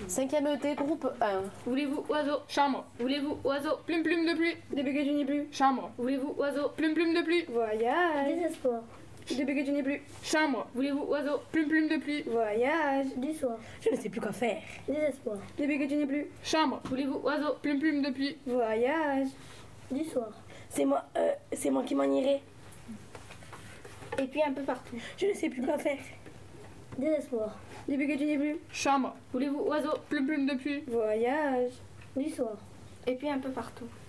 5e ET, groupe 1. Voulez-vous oiseau? Chambre. Voulez-vous oiseau? Plume, plume de pluie. Début du plus. Chambre. Voulez-vous oiseau? Plume, plume de pluie. Voyage. Désespoir. Début du plus. Chambre. Voulez-vous oiseau? Plume, plume de pluie. Voyage. Du soir. Je ne sais plus quoi faire. Désespoir. Début du plus. Chambre. Voulez-vous oiseau? Plume, plume de pluie. Voyage. Du soir. C'est moi qui m'en irai. Et puis un peu partout. Je ne sais plus quoi faire. Désespoir. Début du plus. Chambre. Voulez-vous oiseau? Plume, plume de pluie. Voyage. Du soir. Et puis un peu partout.